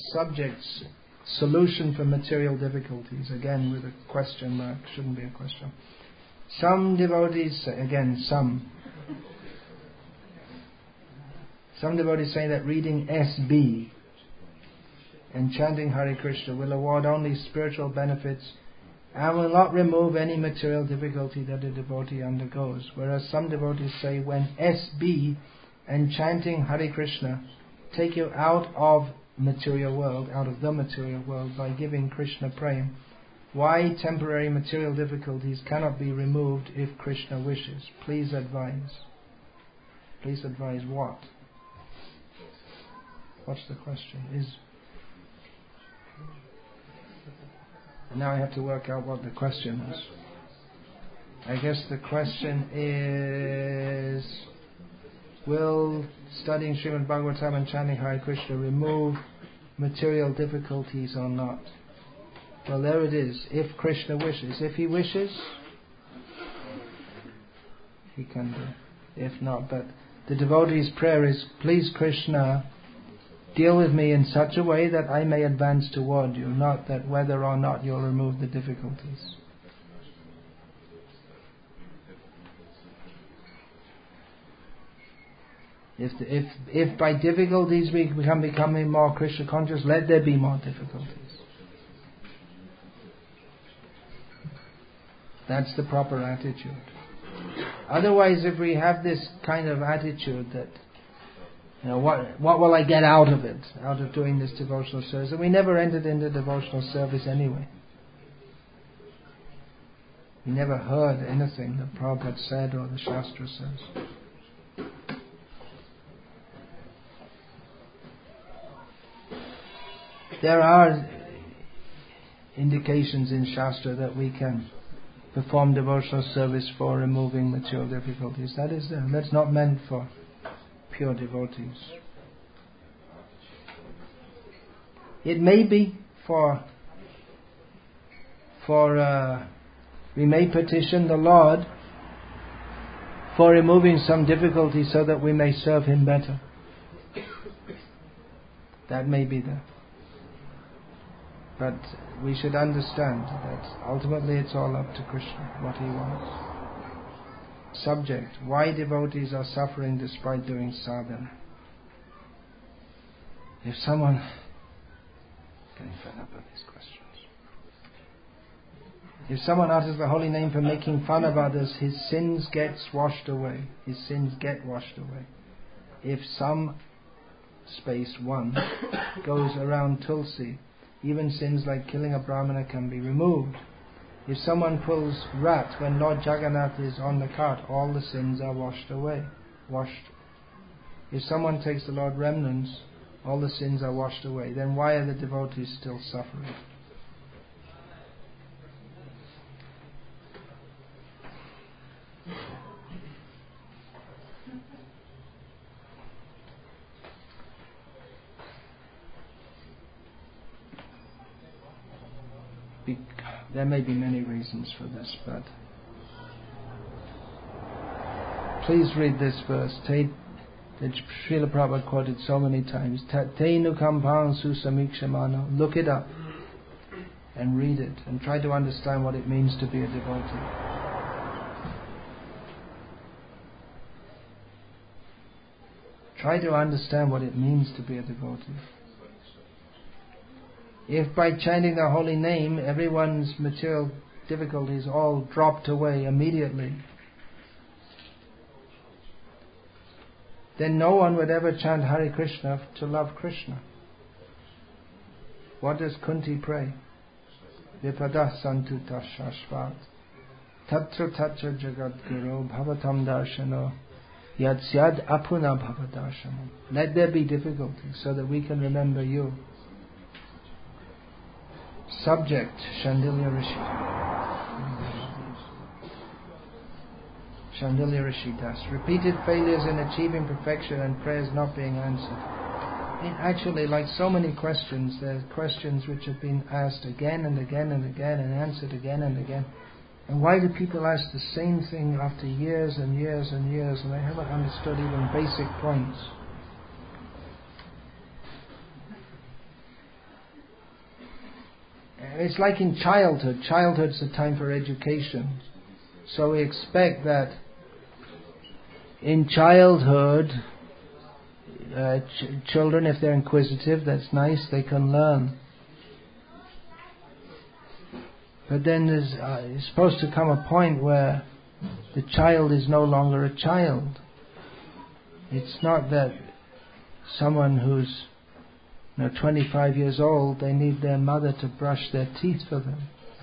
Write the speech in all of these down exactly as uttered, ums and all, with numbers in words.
Subjects, solution for material difficulties. Again with a question mark, shouldn't be a question. Some devotees say, again some, some devotees say that reading S B and chanting Hare Krishna will award only spiritual benefits and will not remove any material difficulty that a devotee undergoes. Whereas some devotees say when S B and chanting Hare Krishna take you out of material world, out of the material world by giving Krishna prema, why temporary material difficulties cannot be removed if Krishna wishes? Please advise. Please advise what? What's the question? Is now I have to work out what the question is. I guess the question is, will studying Srimad Bhagavatam and chanting Hare Krishna remove material difficulties or not? Well, there it is. If Krishna wishes. If he wishes, he can do. If not, but the devotee's prayer is, please Krishna, deal with me in such a way that I may advance toward you, not that whether or not you'll remove the difficulties. If, the, if, if by difficulties we become becoming more Krishna conscious, let there be more difficulties. That's the proper attitude. Otherwise, if we have this kind of attitude that, you know, what what will I get out of it, out of doing this devotional service? And we never entered into devotional service anyway. We never heard anything that Prabhupada said or the Shastra says. There are indications in Shastra that we can perform devotional service for removing material difficulties. That is there. That's not meant for pure devotees. It may be for for uh, we may petition the Lord for removing some difficulties so that we may serve Him better. That may be there. But we should understand that ultimately it's all up to Krishna, what He wants. Subject, why devotees are suffering despite doing sadhana. If someone... Getting fed up with these questions. If someone utters the holy name for making fun of others, his sins get washed away. His sins get washed away. If some space, one, goes around Tulsi, even sins like killing a Brahmana can be removed. If someone pulls rat when Lord Jagannath is on the cart, all the sins are washed away. Washed. If someone takes the Lord remnants, all the sins are washed away. Then why are the devotees still suffering? There may be many reasons for this, but please read this verse Te, that Srila Prabhupada quoted so many times. Te nukampang susamikshamano. Look it up and read it and try to understand what it means to be a devotee. Try to understand what it means to be a devotee. If by chanting the holy name everyone's material difficulties all dropped away immediately, then no one would ever chant Hare Krishna to love Krishna. What does Kunti pray? Vipadah santu tashashvat tatra tatra jagat guru bhavatam darshano yad syad apuna bhavadarshano. Let there be difficulties so that we can remember you. Subject, Shandilya Rishi. Shandilya Rishi Das. Repeated failures in achieving perfection and prayers not being answered. It actually, like so many questions, there are questions which have been asked again and again and again and answered again and again. And why do people ask the same thing after years and years and years and they haven't understood even basic points? it's like in childhood. Childhood's a time for education. So we expect that in childhood, uh, ch- children, if they're inquisitive, that's nice, they can learn. But then there's uh, it's supposed to come a point where the child is no longer a child. It's not that someone who's you know, twenty-five years old, they need their mother to brush their teeth for them.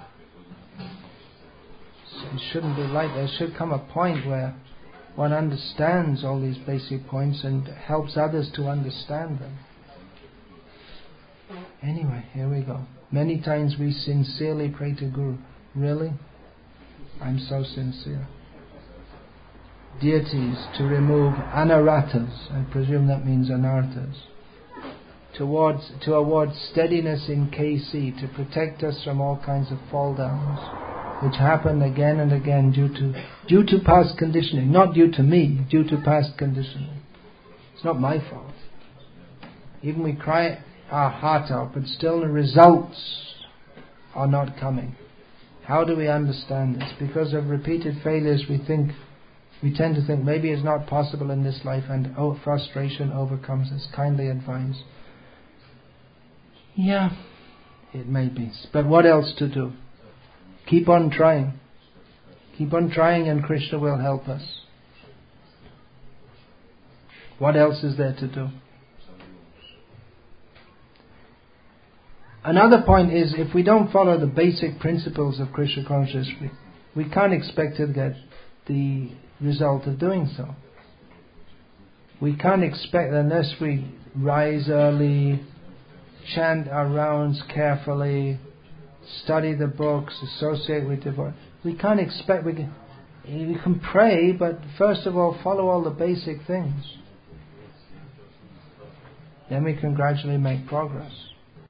So it shouldn't be like that. There should come a point where one understands all these basic points and helps others to understand them. Anyway, here we go. Many times we sincerely pray to Guru. Really? I'm so sincere. Deities to remove anaratas, I presume that means anarthas, towards to award steadiness in K C, to protect us from all kinds of fall downs, which happen again and again due to due to past conditioning, not due to me, due to past conditioning. It's not my fault. Even we cry our heart out, but still the results are not coming. How do we understand this? Because of repeated failures, we think we tend to think maybe it's not possible in this life, and oh, frustration overcomes us. Kindly advise. Yeah, it may be. But what else to do? Keep on trying. Keep on trying and Krishna will help us. What else is there to do? Another point is, if we don't follow the basic principles of Krishna consciousness, we, we can't expect to get the result of doing so. We can't expect, unless we rise early, chant our rounds carefully, study the books, associate with devotees. We can't expect, we can, we can pray, but first of all follow all the basic things. Then we can gradually make progress.